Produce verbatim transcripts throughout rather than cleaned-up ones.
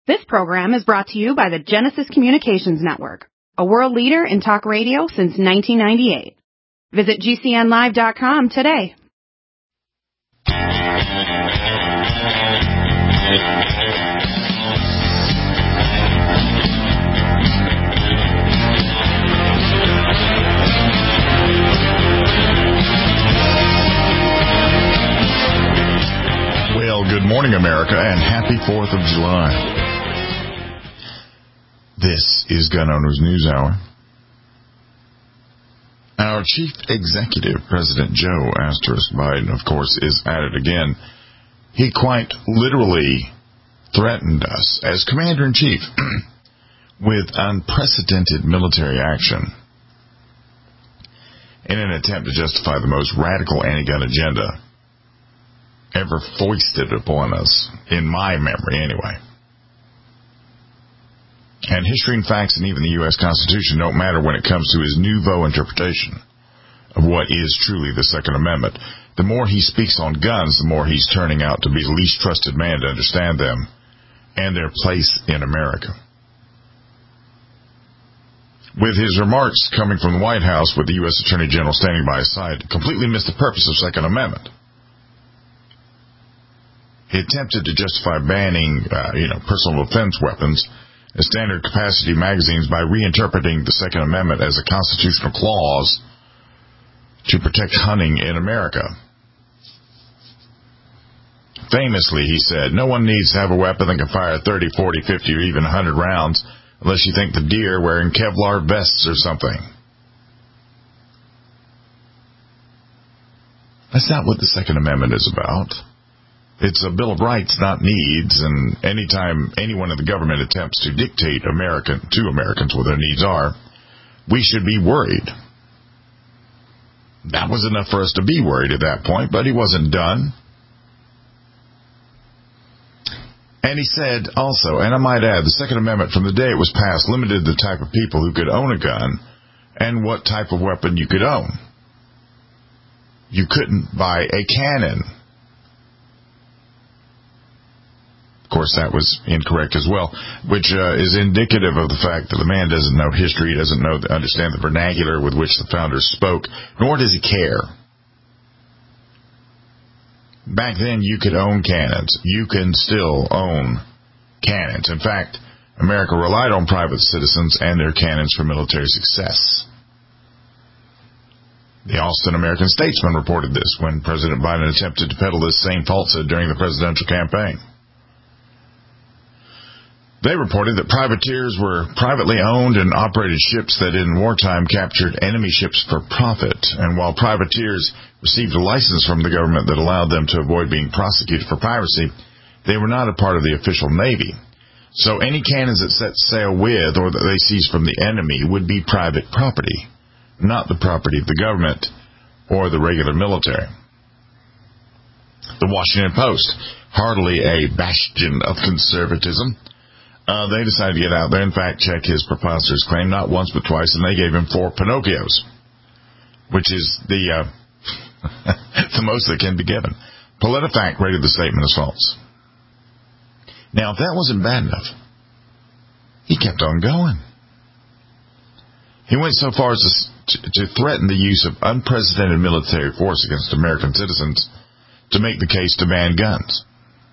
This program is brought to you by the Genesis Communications Network, a world leader in talk radio since nineteen ninety-eight. Visit G C N live dot com today. Well, good morning, America, and happy fourth of July. This is Gun Owners News Hour. Our chief executive, President Joe Asterisk Biden, of course, is at it again. He quite literally threatened us as commander-in-chief with unprecedented military action in an attempt to justify the most radical anti-gun agenda ever foisted upon us, in my memory anyway. And history and facts and even the U S Constitution don't matter when it comes to his nouveau interpretation of what is truly the Second Amendment. The more he speaks on guns, the more he's turning out to be the least trusted man to understand them and their place in America. With his remarks coming from the White House with the U S Attorney General standing by his side, completely missed the purpose of Second Amendment. He attempted to justify banning, uh, you know, personal defense weapons as standard capacity magazines by reinterpreting the Second Amendment as a constitutional clause to protect hunting in America. Famously, he said, no one needs to have a weapon that can fire thirty, forty, fifty, or even one hundred rounds unless you think the deer wearing Kevlar vests or something. That's not what the Second Amendment is about. It's a Bill of Rights, not needs, and anytime anyone in the government attempts to dictate American to Americans what their needs are, we should be worried. That was enough for us to be worried at that point, but he wasn't done. And he said also, and I might add, the Second Amendment from the day it was passed limited the type of people who could own a gun and what type of weapon you could own. You couldn't buy a cannon. Of course, that was incorrect as well, which uh, is indicative of the fact that the man doesn't know history, doesn't know understand the vernacular with which the founders spoke, nor does he care. Back then, you could own cannons. You can still own cannons. In fact, America relied on private citizens and their cannons for military success. The Austin American Statesman reported this when President Biden attempted to peddle this same falsehood during the presidential campaign. They reported that privateers were privately owned and operated ships that in wartime captured enemy ships for profit. And while privateers received a license from the government that allowed them to avoid being prosecuted for piracy, they were not a part of the official Navy. So any cannons that set sail with or that they seized from the enemy would be private property, not the property of the government or the regular military. The Washington Post, hardly a bastion of conservatism, Uh, they decided to get out there and fact-check his preposterous claim, not once but twice, and they gave him four Pinocchios, which is the uh, the most that can be given. PolitiFact rated the statement as false. Now, if that wasn't bad enough, he kept on going. He went so far as to, to threaten the use of unprecedented military force against American citizens to make the case to ban guns.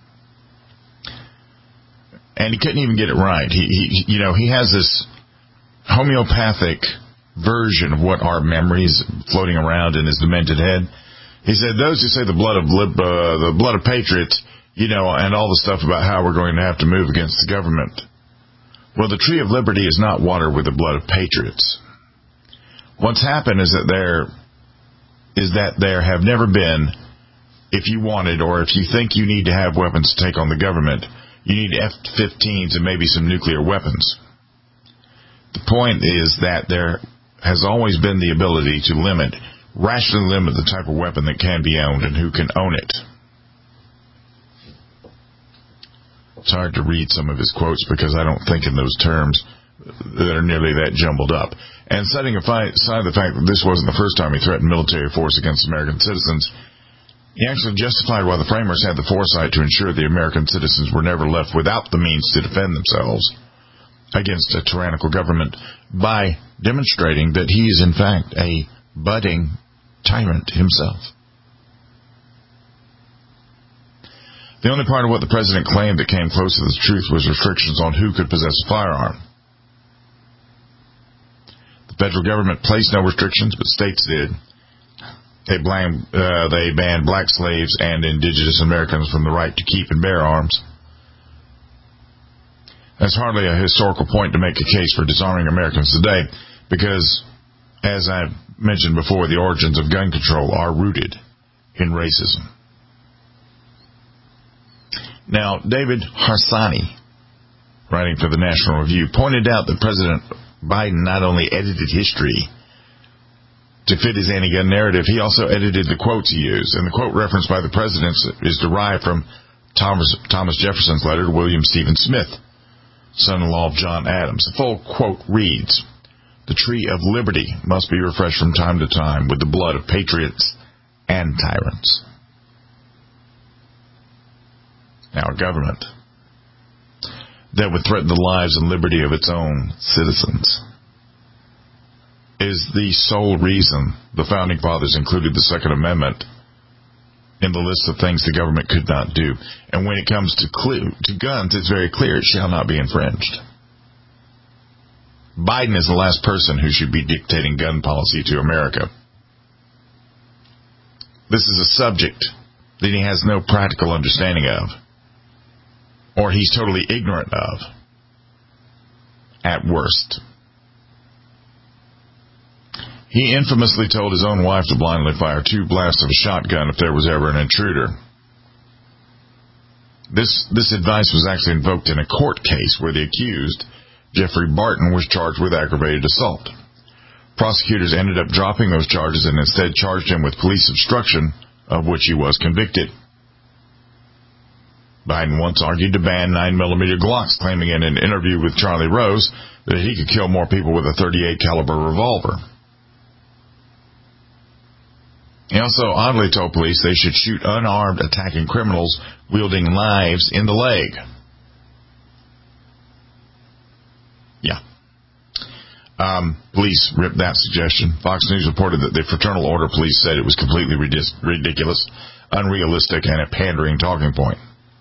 And he couldn't even get it right. He, he, you know, he has this homeopathic version of what our memories floating around in his demented head. He said, those who say the blood of lib, uh, the blood of patriots, you know, and all the stuff about how we're going to have to move against the government. Well, the tree of liberty is not watered with the blood of patriots. What's happened is that there is that there have never been, if you wanted or if you think you need to have weapons to take on the government, you need F fifteens and maybe some nuclear weapons. The point is that there has always been the ability to limit, rationally limit the type of weapon that can be owned and who can own it. It's hard to read some of his quotes because I don't think in those terms that are nearly that jumbled up. And setting aside the fact that this wasn't the first time he threatened military force against American citizens, He actually justified why the framers had the foresight to ensure the American citizens were never left without the means to defend themselves against a tyrannical government by demonstrating that he is, in fact, a budding tyrant himself. The only part of what the president claimed that came close to the truth was restrictions on who could possess a firearm. The federal government placed no restrictions, but states did. They, blamed, uh, they banned black slaves and indigenous Americans from the right to keep and bear arms. That's hardly a historical point to make a case for disarming Americans today, because, as I mentioned before, the origins of gun control are rooted in racism. Now, David Harsanyi, writing for the National Review, pointed out that President Biden not only edited history to fit his anti-gun narrative, he also edited the quotes he used. And the quote referenced by the president is derived from Thomas, Thomas Jefferson's letter to William Stephen Smith, son-in-law of John Adams. The full quote reads, "The tree of liberty must be refreshed from time to time with the blood of patriots and tyrants." Now, a government that would threaten the lives and liberty of its own citizens is the sole reason the Founding Fathers included the Second Amendment in the list of things the government could not do. And when it comes to, cl- to guns, it's very clear it shall not be infringed. Biden is the last person who should be dictating gun policy to America. This is a subject that he has no practical understanding of, or he's totally ignorant of, at worst. He infamously told his own wife to blindly fire two blasts of a shotgun if there was ever an intruder. This, this advice was actually invoked in a court case where the accused, Jeffrey Barton, was charged with aggravated assault. Prosecutors ended up dropping those charges and instead charged him with police obstruction, of which he was convicted. Biden once argued to ban nine millimeter Glocks, claiming in an interview with Charlie Rose that he could kill more people with a thirty-eight caliber revolver. He also oddly told police they should shoot unarmed attacking criminals wielding knives in the leg. Yeah. Um, police ripped that suggestion. Fox News reported that the Fraternal Order police said it was completely ridiculous, unrealistic, and a pandering talking point.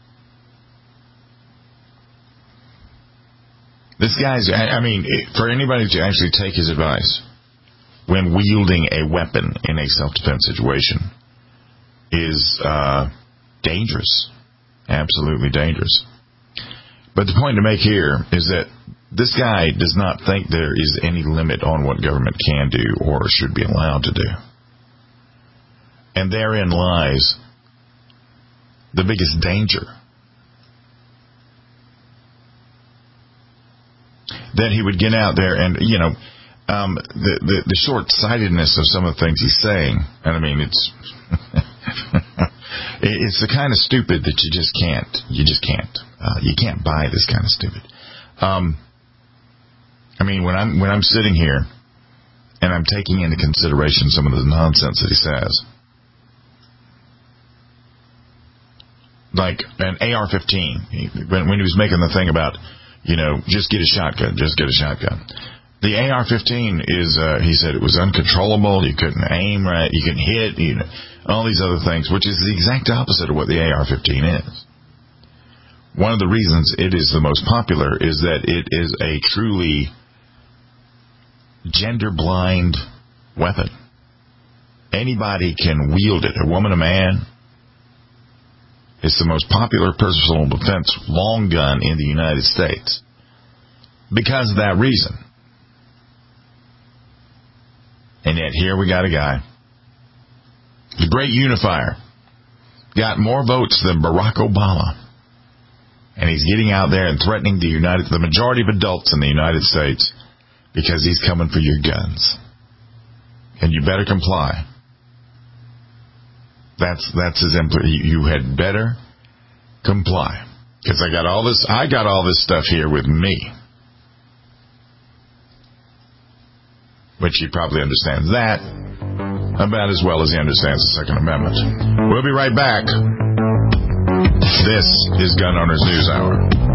This guy's, I mean, for anybody to actually take his advice when wielding a weapon in a self-defense situation is uh, dangerous, absolutely dangerous. But the point to make here is that this guy does not think there is any limit on what government can do or should be allowed to do. And therein lies the biggest danger. That he would get out there and, you know, um, the, the, the short-sightedness of some of the things he's saying, and I mean, it's it's the kind of stupid that you just can't, you just can't, uh, you can't buy this kind of stupid. Um, I mean, when I'm, when I'm sitting here and I'm taking into consideration some of the nonsense that he says, like an A R fifteen, he, when, when he was making the thing about, you know, just get a shotgun, just get a shotgun. The A R fifteen is, uh, he said it was uncontrollable, you couldn't aim right, you couldn't hit, you know, all these other things, which is the exact opposite of what the A R fifteen is. One of the reasons it is the most popular is that it is a truly gender-blind weapon. Anybody can wield it, a woman, a man. It's the most popular personal defense long gun in the United States because of that reason. And yet here we got a guy, the great unifier, got more votes than Barack Obama. And he's getting out there and threatening the United, the majority of adults in the United States because he's coming for your guns. And you better comply. That's that's his impl- you had better comply. Because I got all this I got all this stuff here with me. Which he probably understands that. about as well as he understands the Second Amendment. We'll be right back. This is Gun Owners News Hour.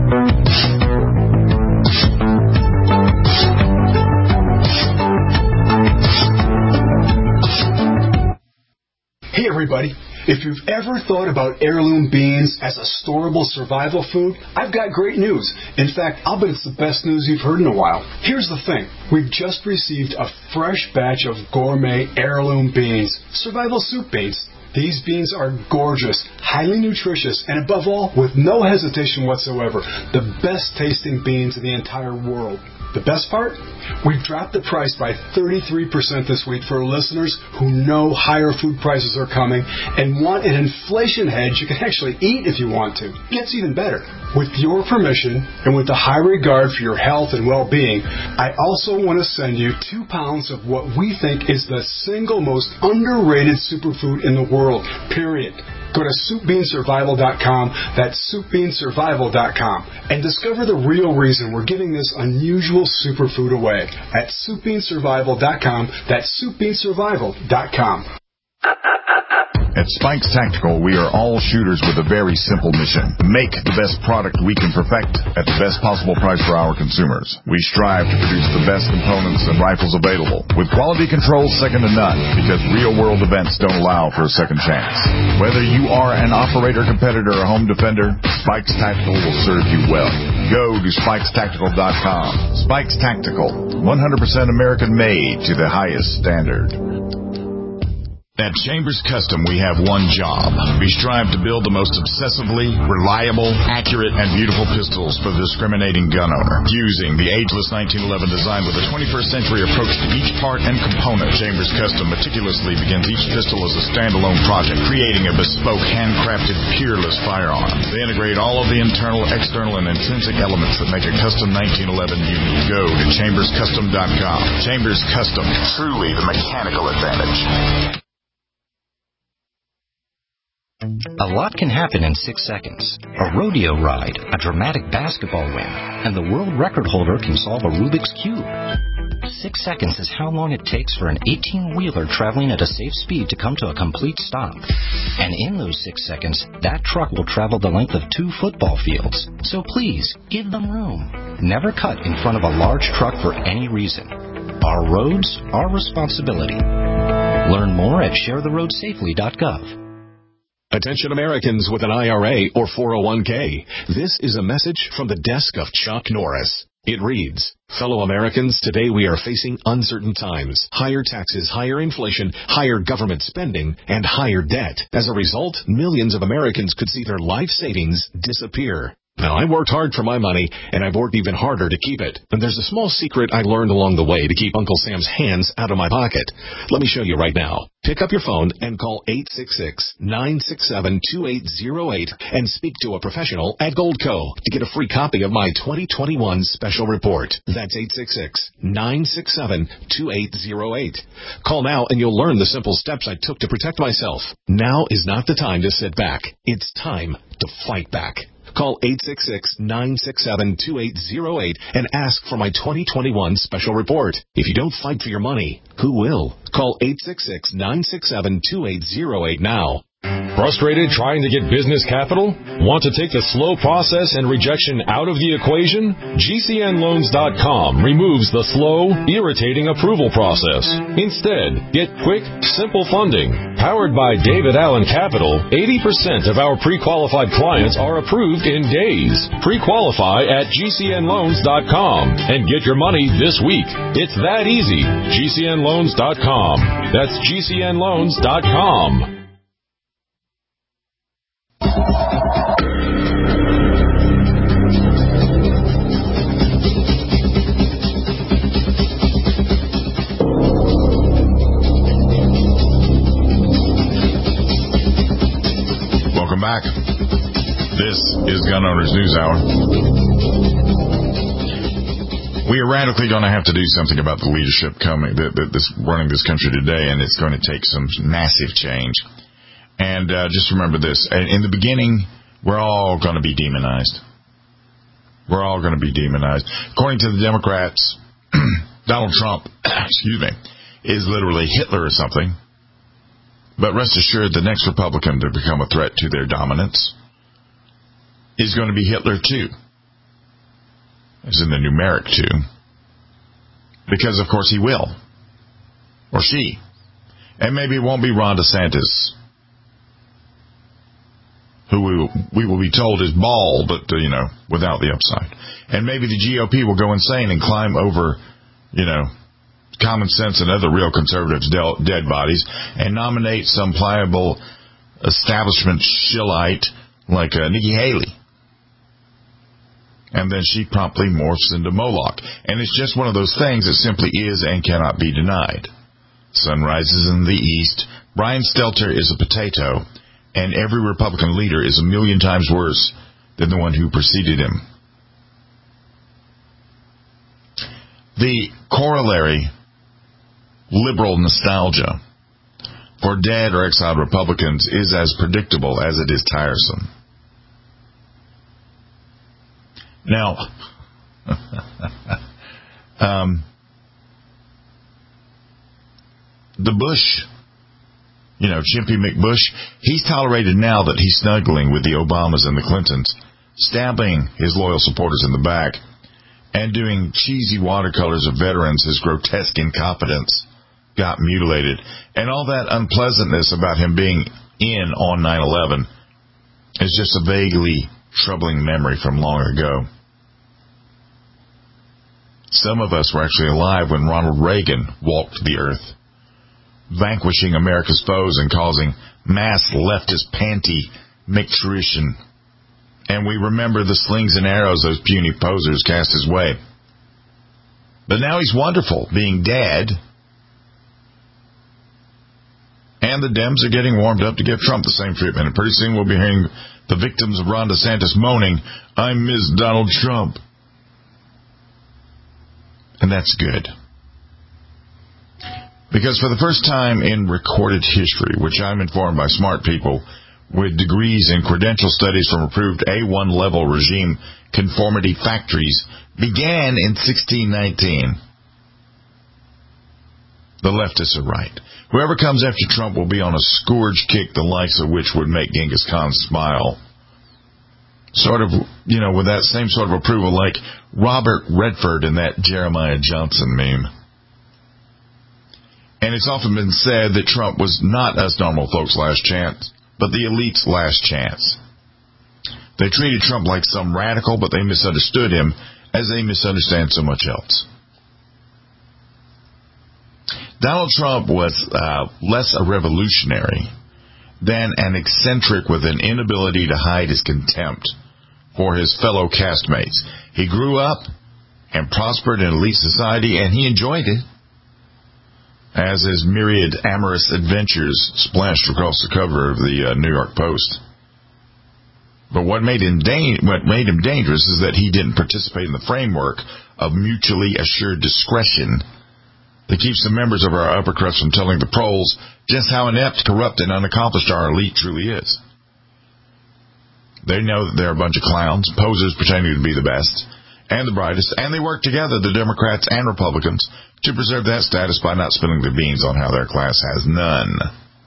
Hey everybody, if you've ever thought about heirloom beans as a storable survival food, I've got great news. In fact, I'll bet it's the best news you've heard in a while. Here's the thing. We've just received a fresh batch of gourmet heirloom beans, survival soup beans. These beans are gorgeous, highly nutritious, and above all, with no hesitation whatsoever, the best tasting beans in the entire world. The best part? We've dropped the price by thirty-three percent this week for listeners who know higher food prices are coming and want an inflation hedge you can actually eat if you want to. It gets even better. With your permission and with the high regard for your health and well-being, I also want to send you two pounds of what we think is the single most underrated superfood in the world, period. Go to soup bean survival dot com, that's soup bean survival dot com, and discover the real reason we're giving this unusual superfood away at soup bean survival dot com, that's soup bean survival dot com. At Spikes Tactical, we are all shooters with a very simple mission. Make the best product we can perfect at the best possible price for our consumers. We strive to produce the best components and rifles available, with quality control second to none, because real-world events don't allow for a second chance. Whether you are an operator, competitor, or home defender, Spikes Tactical will serve you well. Go to spikes tactical dot com. Spikes Tactical, one hundred percent American-made to the highest standard. At Chambers Custom, we have one job. We strive to build the most obsessively reliable, accurate, and beautiful pistols for the discriminating gun owner. Using the ageless nineteen eleven design with a twenty-first century approach to each part and component, Chambers Custom meticulously begins each pistol as a standalone project, creating a bespoke, handcrafted, peerless firearm. They integrate all of the internal, external, and intrinsic elements that make a custom nineteen eleven unique. Go to chambers custom dot com. Chambers Custom, truly the mechanical advantage. A lot can happen in six seconds. A rodeo ride, a dramatic basketball win, and the world record holder can solve a Rubik's Cube. Six seconds is how long it takes for an eighteen-wheeler traveling at a safe speed to come to a complete stop. And in those six seconds, that truck will travel the length of two football fields. So please, give them room. Never cut in front of a large truck for any reason. Our roads, our responsibility. Learn more at share the road safely dot gov. Attention Americans with an I R A or four oh one k. This is a message from the desk of Chuck Norris. It reads, fellow Americans, today we are facing uncertain times. Higher taxes, higher inflation, higher government spending, and higher debt. As a result, millions of Americans could see their life savings disappear. Now, I worked hard for my money, and I've worked even harder to keep it. And there's a small secret I learned along the way to keep Uncle Sam's hands out of my pocket. Let me show you right now. Pick up your phone and call eight six six, nine six seven, two eight zero eight and speak to a professional at Goldco to get a free copy of my twenty twenty-one special report. That's eight six six, nine six seven, two eight zero eight. Call now and you'll learn the simple steps I took to protect myself. Now is not the time to sit back. It's time to fight back. Call eight six six, nine six seven, two eight zero eight and ask for my twenty twenty-one special report. If you don't fight for your money, who will? Call eight six six, nine six seven, two eight zero eight now. Frustrated trying to get business capital? Want to take the slow process and rejection out of the equation? G C N loans dot com removes the slow, irritating approval process. Instead, get quick, simple funding. Powered by David Allen Capital, eighty percent of our pre-qualified clients are approved in days. Pre-qualify at G C N loans dot com and get your money this week. It's that easy. G C N loans dot com. That's G C N loans dot com. Welcome back. This is Gun Owners News Hour. We are radically going to have to do something about the leadership coming that, that this running this country today, and it's going to take some massive change. And uh, just remember this. In the beginning, we're all going to be demonized. We're all going to be demonized. According to the Democrats, Donald Trump, excuse me, is literally Hitler or something. But rest assured, the next Republican to become a threat to their dominance is going to be Hitler, too. As in the numeric two. Because, of course, he will. Or she. And maybe it won't be Ron DeSantis, who we will, we will be told is bald, but, uh, you know, without the upside. And maybe the G O P will go insane and climb over, you know, common sense and other real conservatives' del- dead bodies and nominate some pliable establishment shillite like uh, Nikki Haley. And then she promptly morphs into Moloch. And it's just one of those things that simply is and cannot be denied. Sun rises in the east. Brian Stelter is a potato. And every Republican leader is a million times worse than the one who preceded him. The corollary, liberal nostalgia, for dead or exiled Republicans is as predictable as it is tiresome. Now, um, the Bush, you know, Chimpy McBush, he's tolerated now that he's snuggling with the Obamas and the Clintons, stabbing his loyal supporters in the back, and doing cheesy watercolors of veterans. His grotesque incompetence got mutilated. And all that unpleasantness about him being in on nine eleven is just a vaguely troubling memory from long ago. Some of us were actually alive when Ronald Reagan walked the earth, vanquishing America's foes and causing mass leftist panty micturition. And we remember the slings and arrows those puny posers cast his way. But now he's wonderful, being dead. And the Dems are getting warmed up to give Trump the same treatment. And pretty soon we'll be hearing the victims of Ron DeSantis moaning, "I miss Donald Trump." And that's good. Because for the first time in recorded history, which I'm informed by smart people with degrees in credential studies from approved A one level regime conformity factories, began in sixteen nineteen. The leftists are right. Whoever comes after Trump will be on a scourge kick, the likes of which would make Genghis Khan smile. Sort of, you know, with that same sort of approval like Robert Redford in that Jeremiah Johnson meme. And it's often been said that Trump was not us normal folks' last chance, but the elite's last chance. They treated Trump like some radical, but they misunderstood him as they misunderstand so much else. Donald Trump was uh, less a revolutionary than an eccentric with an inability to hide his contempt for his fellow castmates. He grew up and prospered in elite society, and he enjoyed it, as his myriad amorous adventures splashed across the cover of the uh, New York Post. But what made him da- what made him dangerous is that he didn't participate in the framework of mutually assured discretion that keeps the members of our upper crust from telling the proles just how inept, corrupt, and unaccomplished our elite truly is. They know that they're a bunch of clowns, posers pretending to be the best and the brightest, and they work together, the Democrats and Republicans, to preserve that status by not spilling the beans on how their class has none.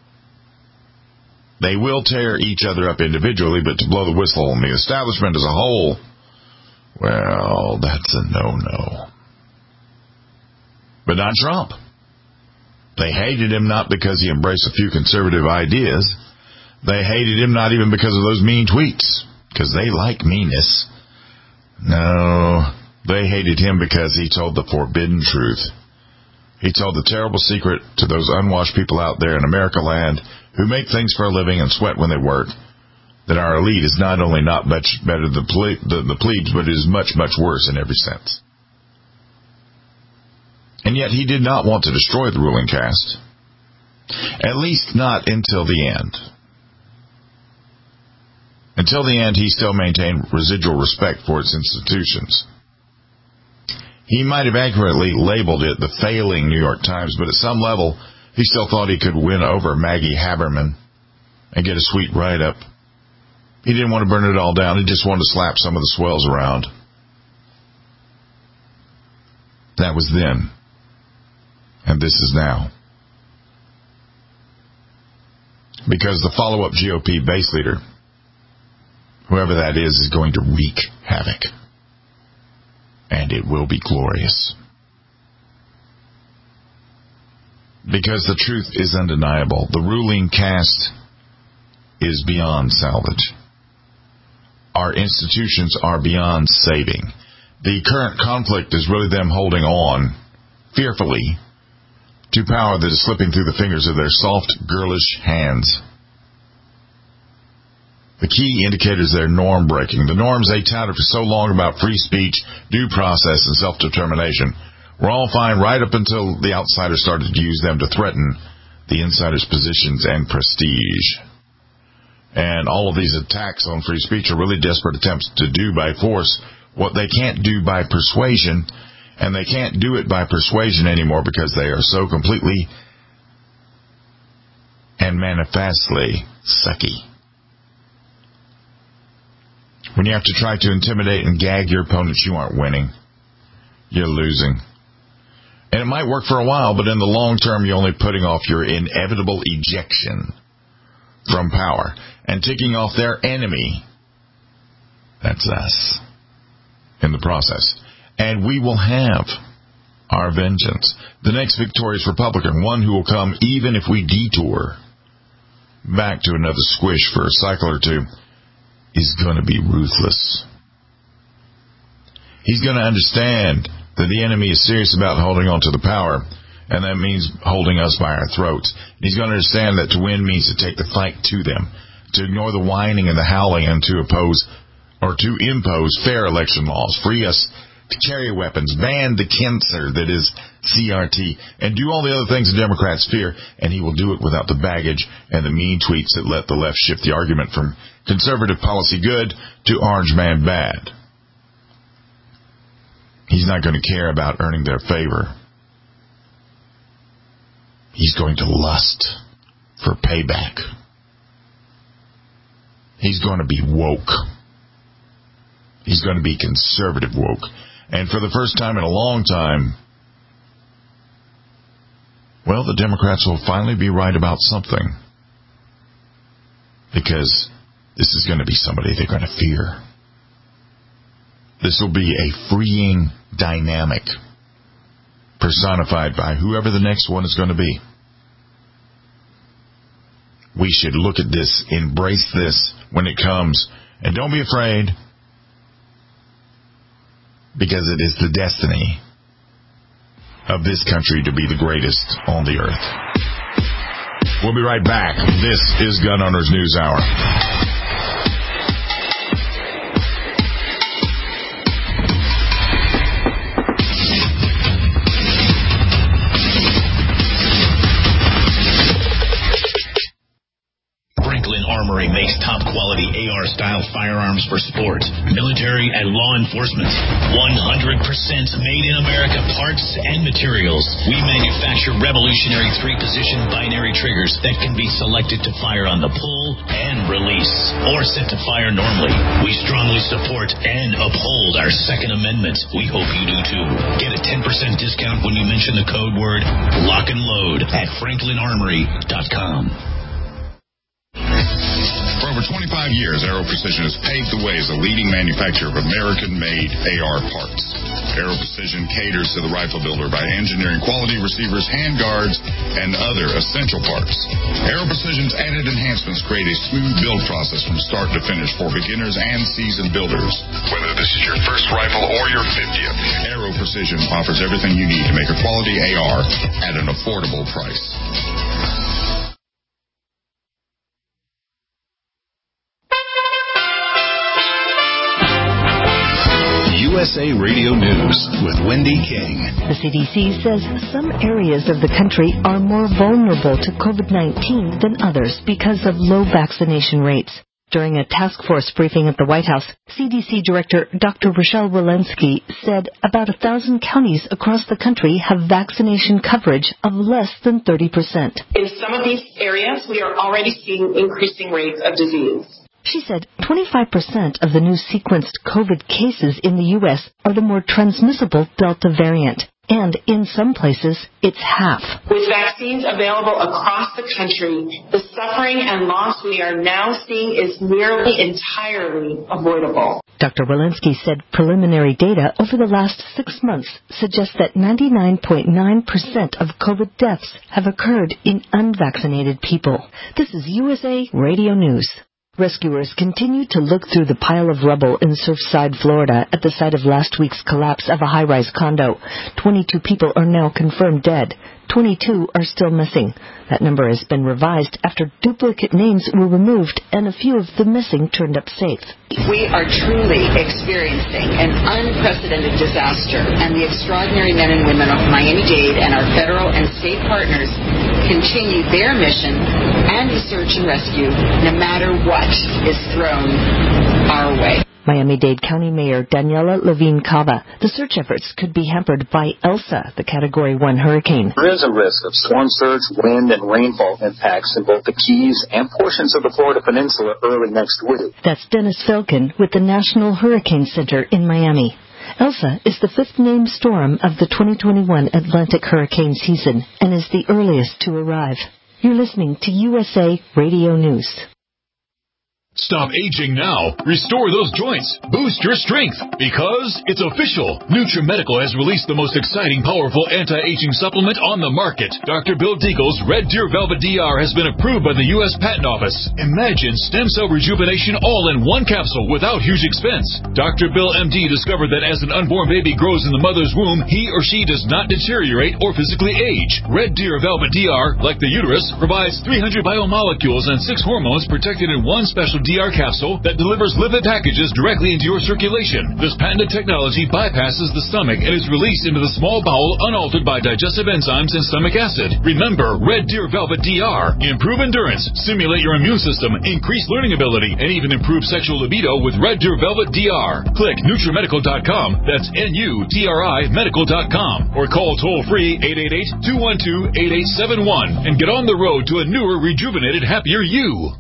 They will tear each other up individually, but to blow the whistle on the establishment as a whole, well, that's a no-no. But not Trump. They hated him not because he embraced a few conservative ideas. They hated him not even because of those mean tweets, because they like meanness. No, they hated him because he told the forbidden truth. He told the terrible secret to those unwashed people out there in America land who make things for a living and sweat when they work, that our elite is not only not much better than the plebes, but is much, much worse in every sense. And yet he did not want to destroy the ruling caste, at least not until the end. Until the end, he still maintained residual respect for its institutions. He might have accurately labeled it the failing New York Times, but at some level, he still thought he could win over Maggie Haberman and get a sweet write-up. He didn't want to burn it all down. He just wanted to slap some of the swells around. That was then. And this is now. Because the follow-up G O P base leader, whoever that is, is going to wreak havoc. And it will be glorious. Because the truth is undeniable. The ruling caste is beyond salvage. Our institutions are beyond saving. The current conflict is really them holding on, fearfully, to power that is slipping through the fingers of their soft, girlish hands. The key indicators they're norm breaking. The norms they touted for so long about free speech, due process, and self-determination were all fine right up until the outsiders started to use them to threaten the insiders' positions and prestige. And all of these attacks on free speech are really desperate attempts to do by force what they can't do by persuasion, and they can't do it by persuasion anymore because they are so completely and manifestly sucky. When you have to try to intimidate and gag your opponents, you aren't winning. You're losing. And it might work for a while, but in the long term, you're only putting off your inevitable ejection from power and ticking off their enemy. That's us in the process. And we will have our vengeance. The next victorious Republican, one who will come even if we detour back to another squish for a cycle or two, is going to be ruthless. He's going to understand that the enemy is serious about holding on to the power, and that means holding us by our throats. And he's going to understand that to win means to take the fight to them, to ignore the whining and the howling, and to oppose or to impose fair election laws, free us to carry weapons, ban the cancer that is C R T, and do all the other things the Democrats fear, and he will do it without the baggage and the mean tweets that let the left shift the argument from conservative policy good to orange man bad. He's not going to care about earning their favor. He's going to lust for payback. He's going to be woke. He's going to be conservative woke. And for the first time in a long time, well, the Democrats will finally be right about something. Because this is going to be somebody they're going to fear. This will be a freeing dynamic personified by whoever the next one is going to be. We should look at this, embrace this when it comes, and don't be afraid, because it is the destiny of this country to be the greatest on the earth. We'll be right back. This is Gun Owners News Hour. Armory makes top-quality A R-style firearms for sport, military, and law enforcement. one hundred percent made in America parts and materials. We manufacture revolutionary three-position binary triggers that can be selected to fire on the pull and release, or set to fire normally. We strongly support and uphold our Second Amendment. We hope you do too. Get a ten percent discount when you mention the code word lock and load at franklin armory dot com. For over twenty-five years, Aero Precision has paved the way as a leading manufacturer of American-made A R parts. Aero Precision caters to the rifle builder by engineering quality receivers, handguards, and other essential parts. Aero Precision's added enhancements create a smooth build process from start to finish for beginners and seasoned builders. Whether this is your first rifle or your fiftieth, Aero Precision offers everything you need to make a quality A R at an affordable price. U S A Radio News with Wendy King. The C D C says some areas of the country are more vulnerable to COVID nineteen than others because of low vaccination rates. During a task force briefing at the White House, C D C Director Doctor Rochelle Walensky said about a thousand counties across the country have vaccination coverage of less than thirty percent. In some of these areas, we are already seeing increasing rates of disease. She said twenty-five percent of the new sequenced COVID cases in the U S are the more transmissible Delta variant. And in some places, it's half. With vaccines available across the country, the suffering and loss we are now seeing is nearly entirely avoidable. Doctor Walensky said preliminary data over the last six months suggests that ninety-nine point nine percent of COVID deaths have occurred in unvaccinated people. This is U S A Radio News. Rescuers continue to look through the pile of rubble in Surfside, Florida, at the site of last week's collapse of a high-rise condo. twenty-two people are now confirmed dead. twenty-two are still missing. That number has been revised after duplicate names were removed and a few of the missing turned up safe. We are truly experiencing an unprecedented disaster, and the extraordinary men and women of Miami-Dade and our federal and state partners continue their mission and the search and rescue no matter what is thrown our way. Miami-Dade County Mayor Daniela Levine Cava. The search efforts could be hampered by Elsa, the Category one hurricane. There is a risk of storm surge, wind, and rainfall impacts in both the Keys and portions of the Florida Peninsula early next week. That's Dennis Felkin with the National Hurricane Center in Miami. Elsa is the fifth named storm of the twenty twenty-one Atlantic hurricane season and is the earliest to arrive. You're listening to U S A Radio News. Stop aging now. Restore those joints. Boost your strength. Because it's official. NutriMedical has released the most exciting, powerful anti-aging supplement on the market. Doctor Bill Deagle's Red Deer Velvet D R has been approved by the U S Patent Office. Imagine stem cell rejuvenation all in one capsule without huge expense. Doctor Bill M D discovered that as an unborn baby grows in the mother's womb, he or she does not deteriorate or physically age. Red Deer Velvet D R, like the uterus, provides three hundred biomolecules and six hormones protected in one special D R capsule that delivers lipid packages directly into your circulation. This patented technology bypasses the stomach and is released into the small bowel unaltered by digestive enzymes and stomach acid. Remember, Red Deer Velvet D R. Improve endurance, stimulate your immune system, increase learning ability, and even improve sexual libido with Red Deer Velvet D R. Click NutriMedical dot com, that's N U T R I medical dot com, or call toll-free eight eight eight, two one two, eight eight seven one and get on the road to a newer, rejuvenated, happier you.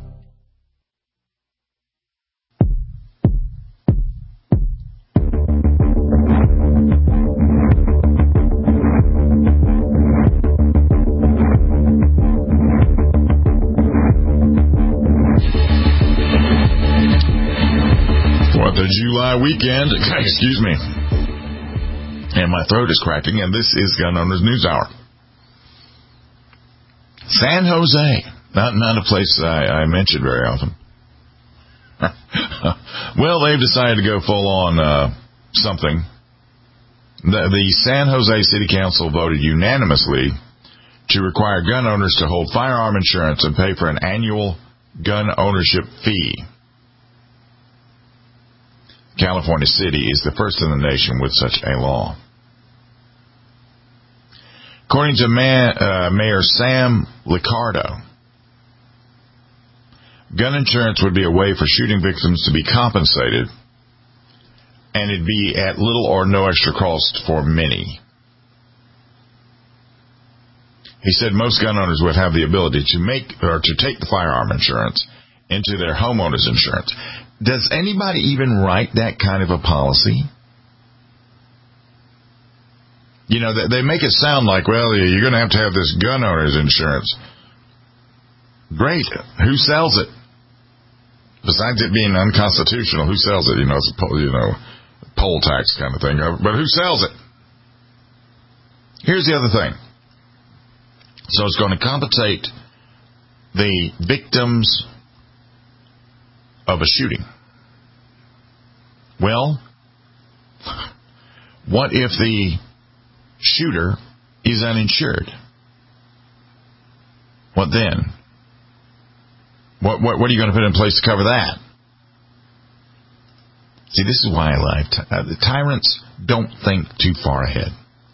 The July weekend, excuse me, and my throat is cracking, and this is Gun Owners News Hour. San Jose, not not a place I, I mention very often. Well, they've decided to go full on uh, something. The, the San Jose City Council voted unanimously to require gun owners to hold firearm insurance and pay for an annual gun ownership fee. California City is the first in the nation with such a law. According to Man, uh, Mayor Sam Liccardo, gun insurance would be a way for shooting victims to be compensated, and it'd be at little or no extra cost for many. He said most gun owners would have the ability to make or to take the firearm insurance into their homeowner's insurance. Does anybody even write that kind of a policy? You know, they make it sound like, well, you're going to have to have this gun owner's insurance. Great. Who sells it? Besides it being unconstitutional, who sells it? You know, it's a you know, poll tax kind of thing. But who sells it? Here's the other thing. So it's going to compensate the victims of a shooting. Well, what if the shooter is uninsured? What then? What, what, what are you going to put in place to cover that? See, this is why I like t- uh, the tyrants don't think too far ahead.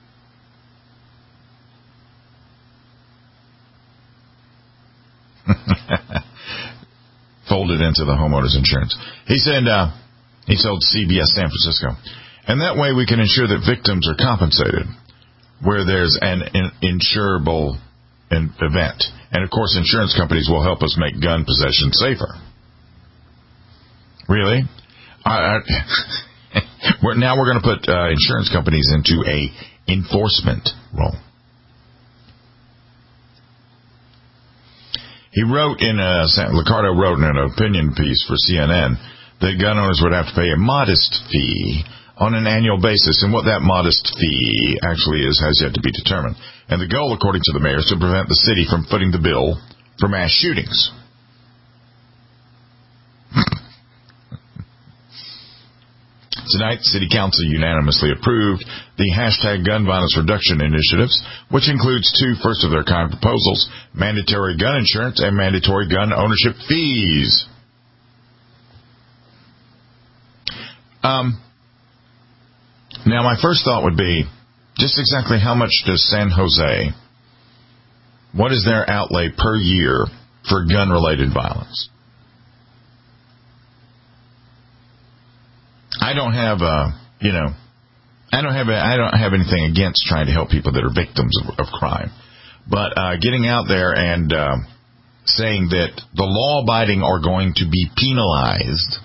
Folded into the homeowner's insurance. He said, uh, he told C B S San Francisco, and that way we can ensure that victims are compensated where there's an, an insurable an event. And, of course, insurance companies will help us make gun possession safer. Really? I, I, we're, now we're going to put uh, insurance companies into a enforcement role. He wrote in a, Liccardo wrote in an opinion piece for C N N that gun owners would have to pay a modest fee on an annual basis, and what that modest fee actually is has yet to be determined. And the goal, according to the mayor, is to prevent the city from footing the bill for mass shootings. Tonight, the City Council unanimously approved the hashtag gun violence reduction initiatives, which includes two first-of-their-kind proposals, mandatory gun insurance and mandatory gun ownership fees. Um, now, my first thought would be, just exactly how much does San Jose, what is their outlay per year for gun-related violence? I don't have, uh, you know, I don't have, a, I don't have anything against trying to help people that are victims of, of crime, but uh, getting out there and uh, saying that the law-abiding are going to be penalized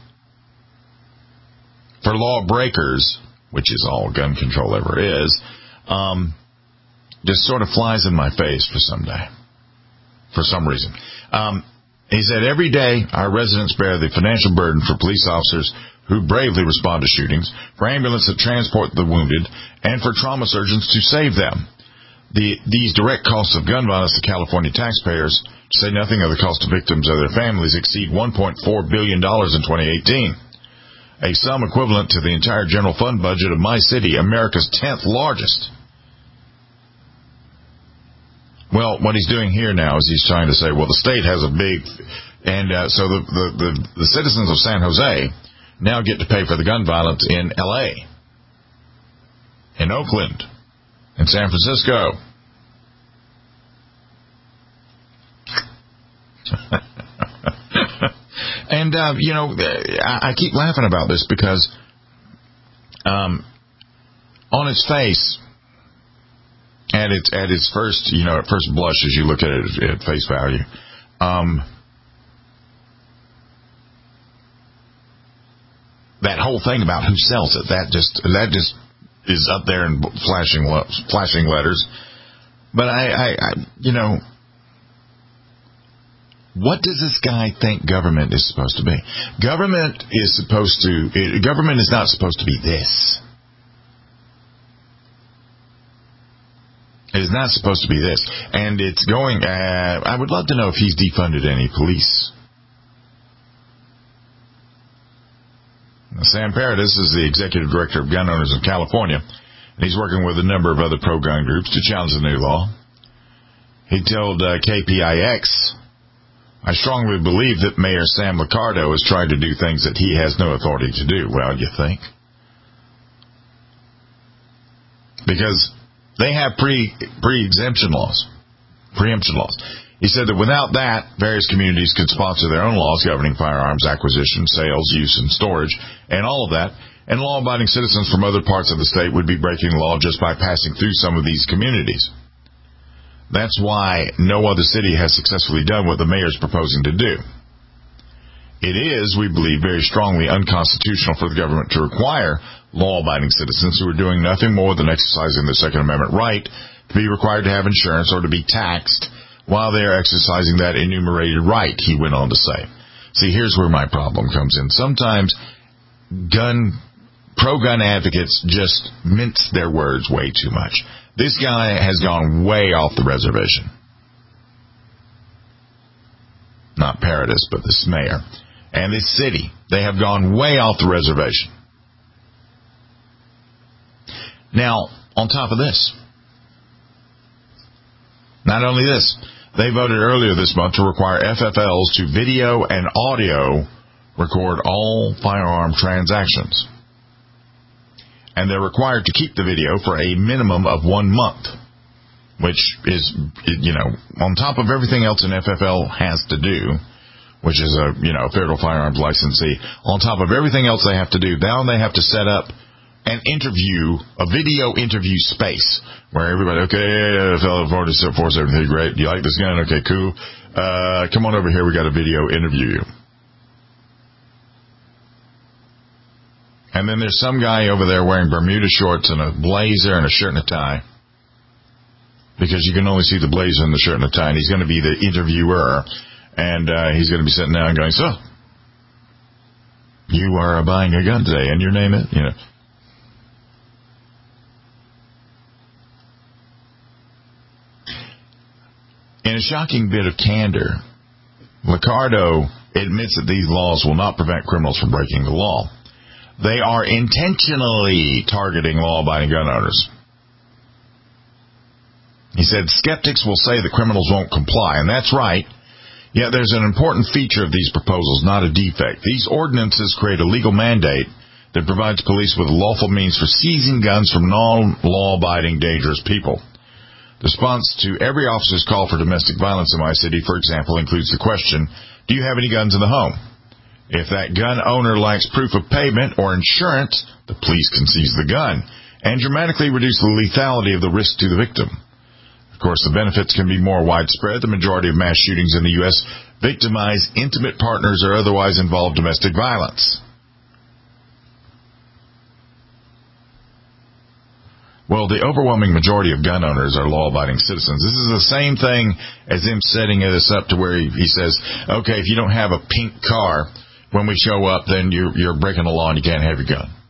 for lawbreakers, which is all gun control ever is, um, just sort of flies in my face for some day, for some reason. Um, he said, every day our residents bear the financial burden for police officers who bravely respond to shootings, for ambulances that transport the wounded, and for trauma surgeons to save them. The, these direct costs of gun violence to California taxpayers, to say nothing of the cost to victims or their families, exceed one point four billion dollars in twenty eighteen, a sum equivalent to the entire general fund budget of my city, America's tenth largest. Well, what he's doing here now is he's trying to say, well, the state has a big, and uh, so the, the, the, the citizens of San Jose now get to pay for the gun violence in L A, in Oakland, in San Francisco. And, uh, you know, I, I keep laughing about this because um, on its face, at its, at its first, you know, at first blush as you look at it at face value, um, that whole thing about who sells it, that just that just is up there in flashing flashing letters. But I, I, I, you know, what does this guy think government is supposed to be? Government is supposed to. It, government is not supposed to be this. It is not supposed to be this, and it's going. Uh, I would love to know if he's defunded any police. Sam Paradis is the executive director of Gun Owners in California, and he's working with a number of other pro-gun groups to challenge the new law. He told uh, K P I X, I strongly believe that Mayor Sam Liccardo is trying to do things that he has no authority to do. Well, you think? Because they have pre, pre-exemption laws, preemption laws. He said that without that, various communities could sponsor their own laws governing firearms acquisition, sales, use, and storage, and all of that, and law-abiding citizens from other parts of the state would be breaking the law just by passing through some of these communities. That's why no other city has successfully done what the mayor's proposing to do. It is, we believe, very strongly unconstitutional for the government to require law-abiding citizens who are doing nothing more than exercising their Second Amendment right to be required to have insurance or to be taxed while they are exercising that enumerated right, he went on to say. See, here's where my problem comes in. Sometimes gun, pro-gun advocates just mince their words way too much. This guy has gone way off the reservation. Not Paradis, but this mayor. And this city, they have gone way off the reservation. Now, on top of this, not only this, they voted earlier this month to require F F Ls to video and audio record all firearm transactions. And they're required to keep the video for a minimum of one month, which is, you know, on top of everything else an F F L has to do, which is a, you know, federal firearms licensee, on top of everything else they have to do, now they have to set up an interview, a video interview space where everybody, okay, fellow forty-four seventy-three, great. Do you like this gun? Okay, cool. Uh, come on over here. We got a video interview you. And then there's some guy over there wearing Bermuda shorts and a blazer and a shirt and a tie. Because you can only see the blazer and the shirt and the tie, and he's going to be the interviewer. And uh, he's going to be sitting down and going, so, you are buying a gun today, and your name is, you know. In a shocking bit of candor, Liccardo admits that these laws will not prevent criminals from breaking the law. They are intentionally targeting law-abiding gun owners. He said, skeptics will say the criminals won't comply, and that's right. Yet there's an important feature of these proposals, not a defect. These ordinances create a legal mandate that provides police with lawful means for seizing guns from non-law-abiding dangerous people. The response to every officer's call for domestic violence in my city, for example, includes the question, do you have any guns in the home? If that gun owner lacks proof of payment or insurance, the police can seize the gun and dramatically reduce the lethality of the risk to the victim. Of course, the benefits can be more widespread. The majority of mass shootings in the U S victimize intimate partners or otherwise involve domestic violence. Well, the overwhelming majority of gun owners are law-abiding citizens. This is the same thing as him setting this up to where he, he says, okay, if you don't have a pink car when we show up, then you're, you're breaking the law and you can't have your gun.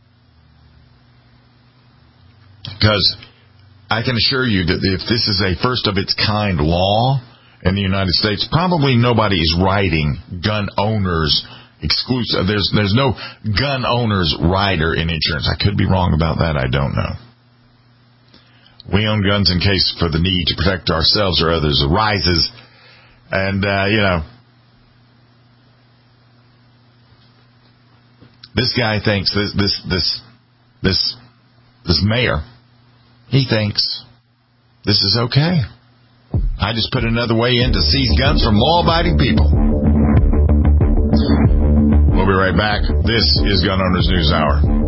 Because I can assure you that if this is a first-of-its-kind law in the United States, probably nobody is writing gun owners exclusive. There's, there's no gun owners rider in insurance. I could be wrong about that. I don't know. We own guns in case for the need to protect ourselves or others arises. And, uh, you know, this guy thinks, this, this, this, this, this mayor, he thinks this is okay. I just put another way in to seize guns from law-abiding people. We'll be right back. This is Gun Owners News Hour.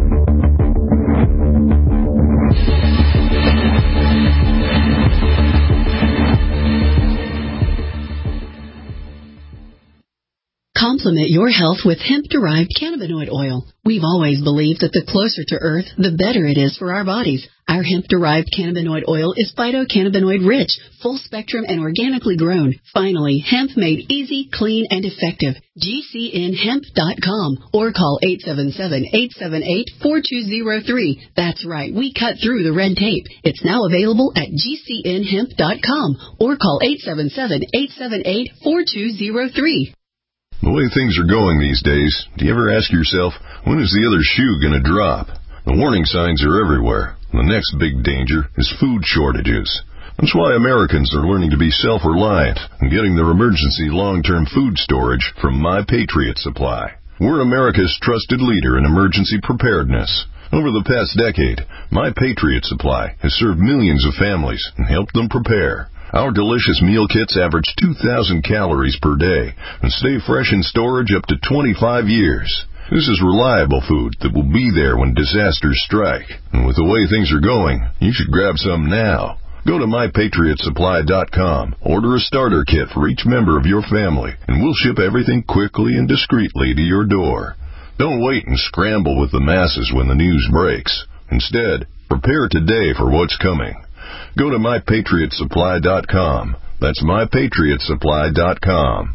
Complement your health with hemp-derived cannabinoid oil. We've always believed that the closer to Earth, the better it is for our bodies. Our hemp-derived cannabinoid oil is phytocannabinoid-rich, full-spectrum, and organically grown. Finally, hemp made easy, clean, and effective. G C N hemp dot com or call eight seven seven, eight seven eight, four two zero three. That's right, we cut through the red tape. It's now available at G C N hemp dot com or call eight seven seven, eight seven eight, four two zero three. The way things are going these days, do you ever ask yourself, when is the other shoe going to drop? The warning signs are everywhere. The next big danger is food shortages. That's why Americans are learning to be self-reliant and getting their emergency long-term food storage from My Patriot Supply. We're America's trusted leader in emergency preparedness. Over the past decade, My Patriot Supply has served millions of families and helped them prepare. Our delicious meal kits average two thousand calories per day and stay fresh in storage up to twenty-five years. This is reliable food that will be there when disasters strike. And with the way things are going, you should grab some now. Go to my patriot supply dot com, order a starter kit for each member of your family, and we'll ship everything quickly and discreetly to your door. Don't wait and scramble with the masses when the news breaks. Instead, prepare today for what's coming. Go to my patriot supply dot com. That's my patriot supply dot com.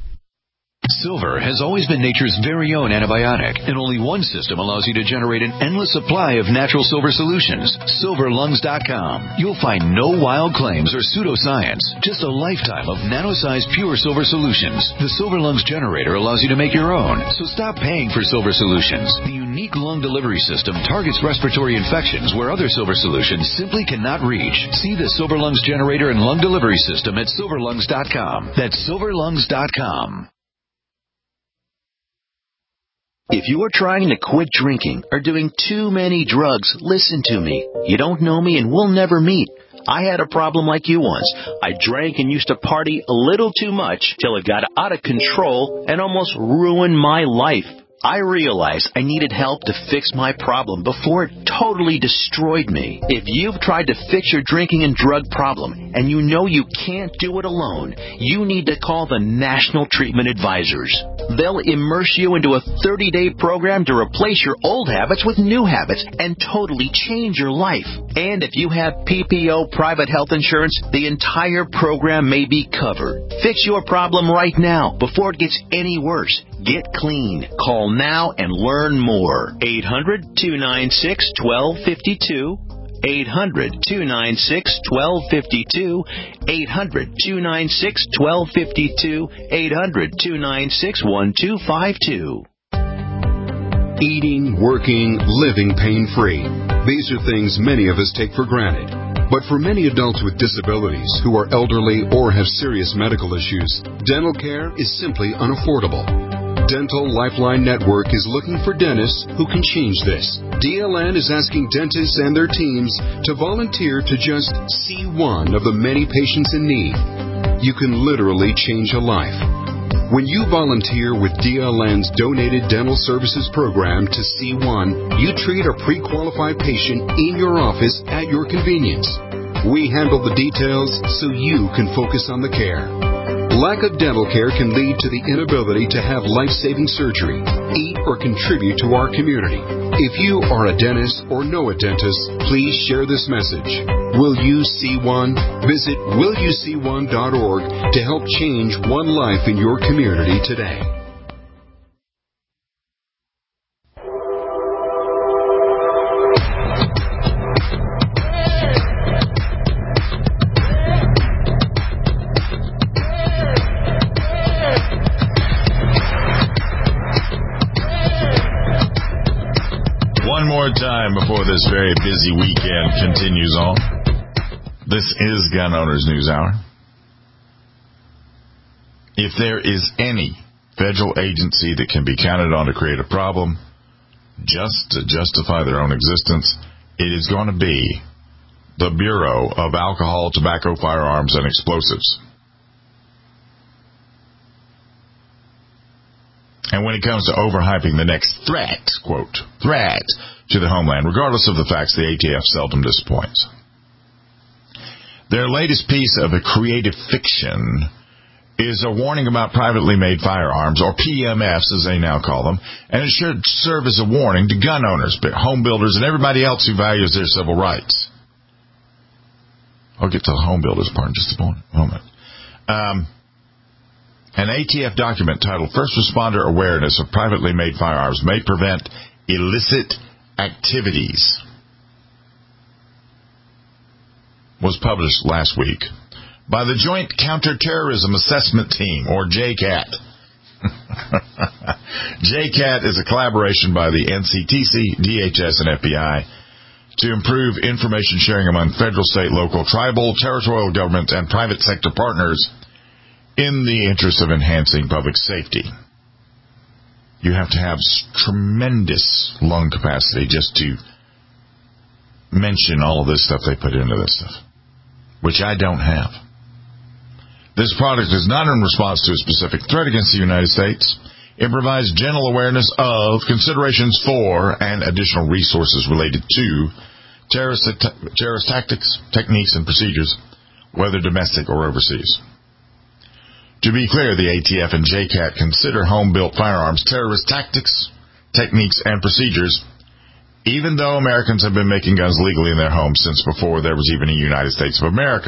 Silver has always been nature's very own antibiotic, and only one system allows you to generate an endless supply of natural silver solutions. silver lungs dot com. You'll find no wild claims or pseudoscience, just a lifetime of nano-sized pure silver solutions. The Silver Lungs generator allows you to make your own, so stop paying for silver solutions. The unique lung delivery system targets respiratory infections where other silver solutions simply cannot reach. See the Silver Lungs generator and lung delivery system at silver lungs dot com. That's silver lungs dot com. If you are trying to quit drinking or doing too many drugs, listen to me. You don't know me and we'll never meet. I had a problem like you once. I drank and used to party a little too much till it got out of control and almost ruined my life. I realized I needed help to fix my problem before it totally destroyed me. If you've tried to fix your drinking and drug problem and you know you can't do it alone, you need to call the National Treatment Advisors. They'll immerse you into a thirty-day program to replace your old habits with new habits and totally change your life. And if you have P P O private health insurance, the entire program may be covered. Fix your problem right now before it gets any worse. Get clean. Call now and learn more. eight hundred, two nine six, one two five two. eight hundred, two nine six, one two five two. eight hundred, two nine six, one two five two. eight hundred, two nine six, one two five two. Eating, working, living pain-free. These are things many of us take for granted. But for many adults with disabilities who are elderly or have serious medical issues, dental care is simply unaffordable. Dental Lifeline Network is looking for dentists who can change this. D L N is asking dentists and their teams to volunteer to just see one of the many patients in need. You can literally change a life. When you volunteer with D L N's Donated Dental Services Program to C one, you treat a pre-qualified patient in your office at your convenience. We handle the details so you can focus on the care. Lack of dental care can lead to the inability to have life-saving surgery, eat, or contribute to our community. If you are a dentist or know a dentist, please share this message. Will you see one? Visit will you see one dot org to help change one life in your community today. Time before this very busy weekend continues on. This is Gun Owners News Hour. If there is any federal agency that can be counted on to create a problem just to justify their own existence, it is going to be the Bureau of Alcohol, Tobacco, Firearms, and Explosives. And when it comes to overhyping the next threat, quote, threat to the homeland, regardless of the facts, the A T F seldom disappoints. Their latest piece of a creative fiction is a warning about privately made firearms, or P M Fs as they now call them, and it should serve as a warning to gun owners, home builders, and everybody else who values their civil rights. I'll get to the home builders part in just a moment. Um, An A T F document titled First Responder Awareness of Privately Made Firearms May Prevent Illicit Activities was published last week by the Joint Counterterrorism Assessment Team, or J CAT. J CAT is a collaboration by the N C T C, D H S, and F B I to improve information sharing among federal, state, local, tribal, territorial governments, and private sector partners in the interest of enhancing public safety. You have to have tremendous lung capacity just to mention all of this stuff they put into this stuff, which I don't have. This product is not in response to a specific threat against the United States. It provides general awareness of, considerations for, and additional resources related to terrorist, terrorist tactics, techniques, and procedures, whether domestic or overseas. To be clear, the A T F and J CAT consider home-built firearms terrorist tactics, techniques, and procedures, even though Americans have been making guns legally in their homes since before there was even a United States of America.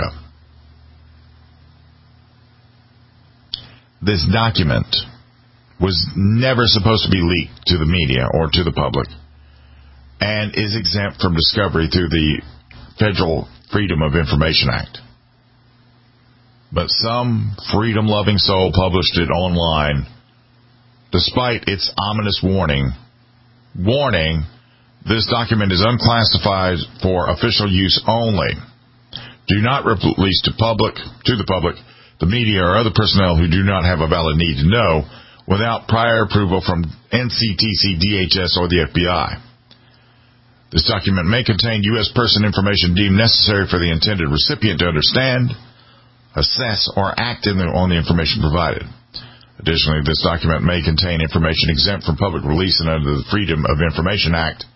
This document was never supposed to be leaked to the media or to the public, and is exempt from discovery through the Federal Freedom of Information Act. But some freedom-loving soul published it online, despite its ominous warning. Warning, this document is unclassified for official use only. Do not release to public, to the public, the media, or other personnel who do not have a valid need to know without prior approval from N C T C, D H S, or the F B I. This document may contain U S person information deemed necessary for the intended recipient to understand, assess, or act in the, on the information provided. Additionally, this document may contain information exempt from public release and under the Freedom of Information Act.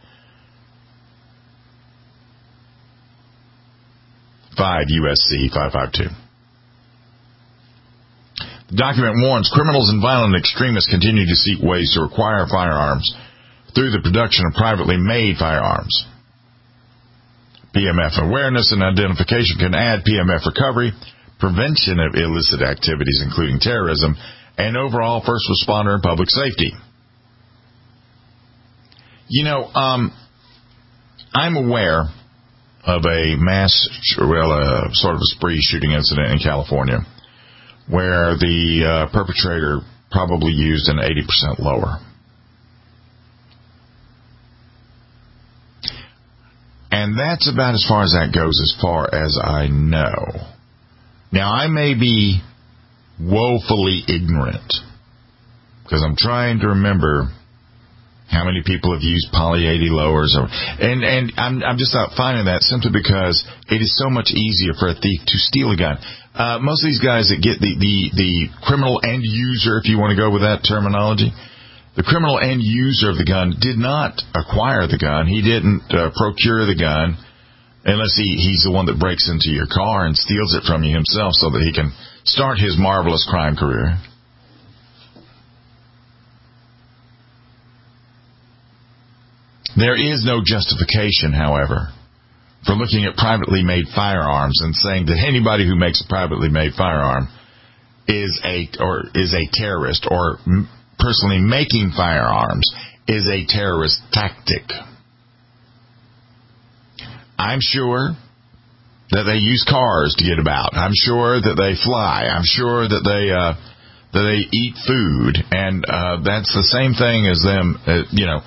five U S C five fifty-two. The document warns criminals and violent extremists continue to seek ways to acquire firearms through the production of privately made firearms. P M F awareness and identification can add P M F recovery, prevention of illicit activities including terrorism, and overall first responder and public safety. You know, um, I'm aware of a mass, well, uh, sort of a spree shooting incident in California where the uh, perpetrator probably used an eighty percent lower. And that's about as far as that goes as far as I know. Now, I may be woefully ignorant because I'm trying to remember how many people have used poly eighty lowers, or, and and I'm I'm just not finding that simply because it is so much easier for a thief to steal a gun. Uh, most of these guys that get the, the the criminal end user, if you want to go with that terminology, the criminal end user of the gun did not acquire the gun. He didn't uh, procure the gun unless he he's the one that breaks into your car and steals it from you himself so that he can start his marvelous crime career. There is no justification, however, for looking at privately made firearms and saying that anybody who makes a privately made firearm is a or is a terrorist, or m- personally making firearms is a terrorist tactic. I'm sure that they use cars to get about. I'm sure that they fly. I'm sure that they uh, that they eat food, and uh, that's the same thing as them. Uh, you know.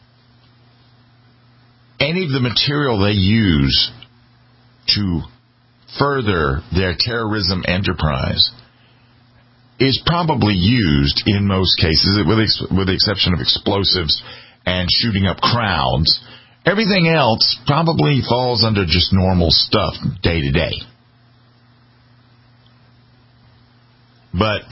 Any of the material they use to further their terrorism enterprise is probably used in most cases, with ex- with the exception of explosives and shooting up crowds. Everything else probably falls under just normal stuff day to day. But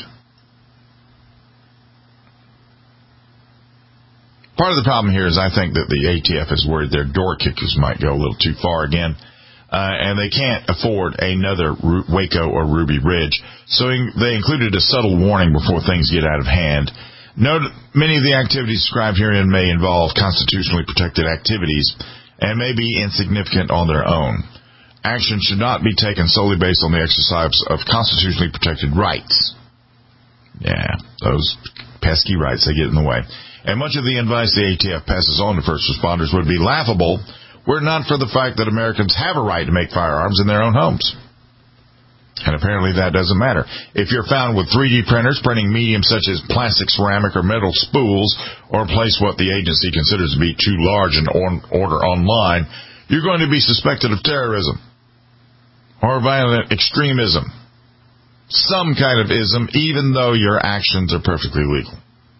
part of the problem here is I think that the A T F is worried their door kickers might go a little too far again, uh, and they can't afford another Ru- Waco or Ruby Ridge, so in- they included a subtle warning before things get out of hand. Note many of the activities described herein may involve constitutionally protected activities and may be insignificant on their own. Action should not be taken solely based on the exercise of constitutionally protected rights. Yeah, those pesky rights, they get in the way. And much of the advice the A T F passes on to first responders would be laughable were it not for the fact that Americans have a right to make firearms in their own homes. And apparently that doesn't matter. If you're found with three D printers printing mediums such as plastic, ceramic, or metal spools, or place what the agency considers to be too large an order online, you're going to be suspected of terrorism or violent extremism. Some kind of ism, even though your actions are perfectly legal.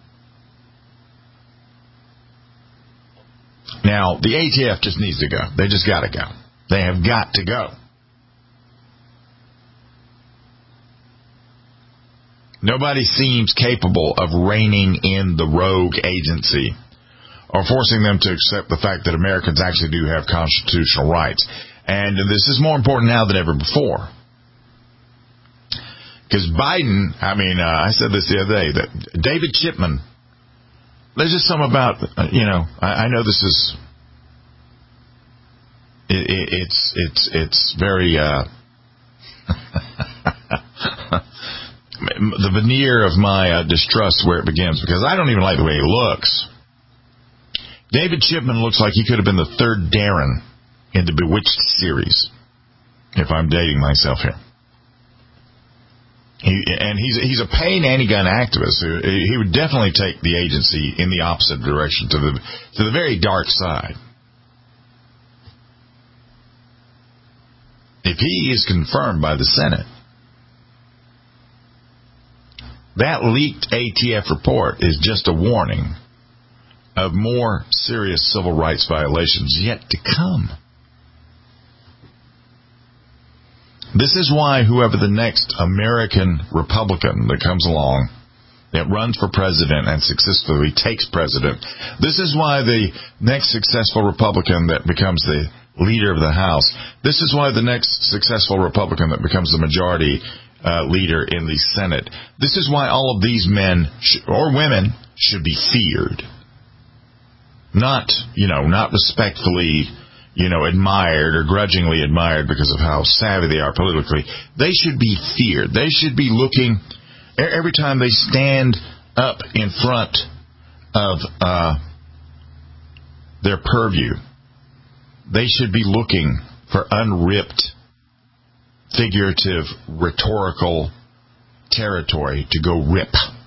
Now, the A T F just needs to go. They just got to go. They have got to go. Nobody seems capable of reining in the rogue agency or forcing them to accept the fact that Americans actually do have constitutional rights. And this is more important now than ever before. Because Biden, I mean, uh, I said this the other day, that David Chipman, there's just something about, uh, you know, I, I know this is, it, it, it's, it's, it's very, uh, the veneer of my uh, distrust where it begins, because I don't even like the way he looks. David Chipman looks like he could have been the third Darren in the Bewitched series, if I'm dating myself here. He, and he's he's a pain anti-gun activist. He would definitely take the agency in the opposite direction, to the to the very dark side. If he is confirmed by the Senate, that leaked A T F report is just a warning of more serious civil rights violations yet to come. This is why whoever the next American Republican that comes along that runs for president and successfully takes president. This is why the next successful Republican that becomes the leader of the House, this is why the next successful Republican that becomes the majority uh, leader in the Senate, this is why all of these men sh- or women should be feared. Not, you know, not respectfully, you know, admired or grudgingly admired because of how savvy they are politically. They should be feared. They should be looking, every time they stand up in front of uh, their purview, they should be looking for unripped, figurative, rhetorical territory to go rip.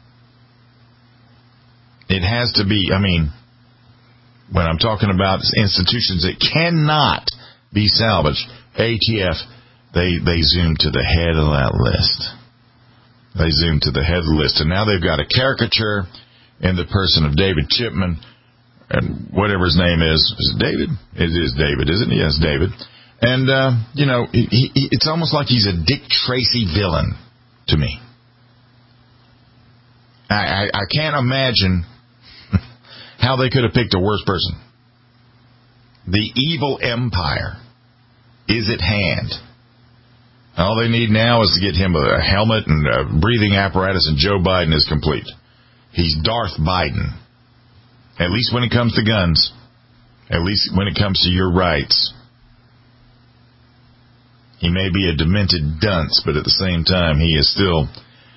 It has to be, I mean, when I'm talking about institutions that cannot be salvaged, A T F, they, they zoom to the head of that list. They zoom to the head of the list. And now they've got a caricature in the person of David Chipman, and whatever his name is. Is it David? It is David, isn't it? Yes, David. And, uh, you know, he, he, it's almost like he's a Dick Tracy villain to me. I, I, I can't imagine how they could have picked a worse person. The evil empire is at hand. All they need now is to get him a helmet and a breathing apparatus, and Joe Biden is complete. He's Darth Biden. At least when it comes to guns. At least when it comes to your rights. He may be a demented dunce, but at the same time, he is still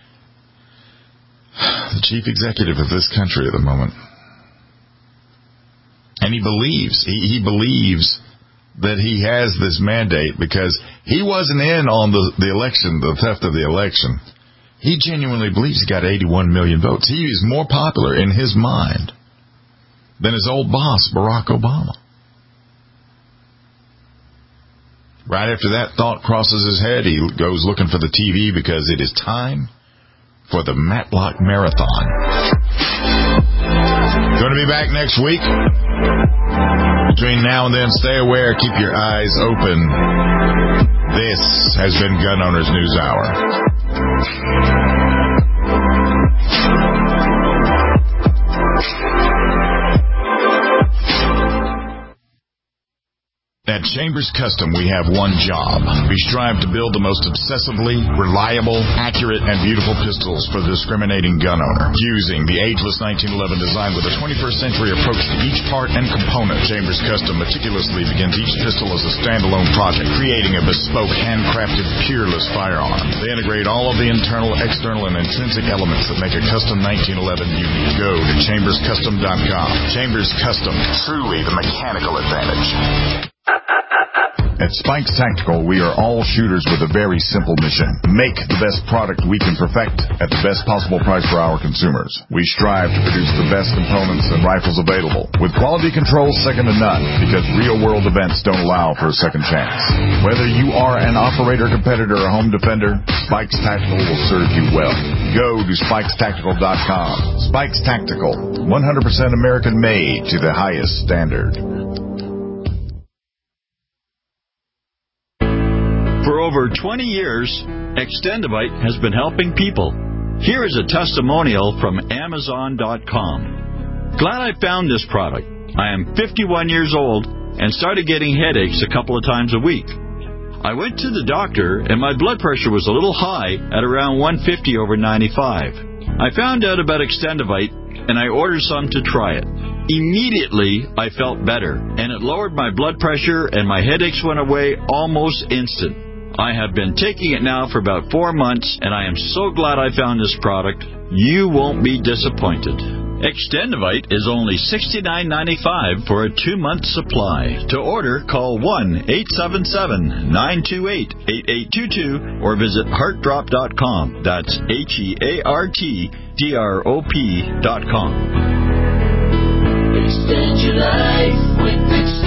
the chief executive of this country at the moment. And he believes, he, he believes that he has this mandate because he wasn't in on the, the election, the theft of the election. He genuinely believes he got eighty-one million votes. He is more popular in his mind than his old boss, Barack Obama. Right after that thought crosses his head, he goes looking for the T V because it is time for the Matlock Marathon. Going to be back next week. Between now and then, stay aware, keep your eyes open. This has been Gun Owners News Hour. At Chambers Custom, we have one job. We strive to build the most obsessively reliable, accurate, and beautiful pistols for the discriminating gun owner. Using the ageless nineteen eleven design with a twenty-first century approach to each part and component, Chambers Custom meticulously begins each pistol as a standalone project, creating a bespoke, handcrafted, peerless firearm. They integrate all of the internal, external, and intrinsic elements that make a custom nineteen eleven unique. Go to chambers custom dot com. Chambers Custom, truly the mechanical advantage. At Spikes Tactical, we are all shooters with a very simple mission. Make the best product we can perfect at the best possible price for our consumers. We strive to produce the best components and rifles available, with quality control second to none, because real-world events don't allow for a second chance. Whether you are an operator, competitor, or home defender, Spikes Tactical will serve you well. Go to spikes tactical dot com. Spikes Tactical, one hundred percent American-made to the highest standard. For over twenty years, Extendivite has been helping people. Here is a testimonial from Amazon dot com. Glad I found this product. I am fifty-one years old and started getting headaches a couple of times a week. I went to the doctor and my blood pressure was a little high at around one fifty over ninety-five. I found out about Extendivite and I ordered some to try it. Immediately, I felt better, and it lowered my blood pressure and my headaches went away almost instant. I have been taking it now for about four months, and I am so glad I found this product. You won't be disappointed. Extendivite is only sixty-nine ninety-five for a two-month supply. To order, call one eight seven seven, nine two eight, eight eight two two or visit heart drop dot com. That's H E A R T D R O P dot com. Extend your life with Extendivite.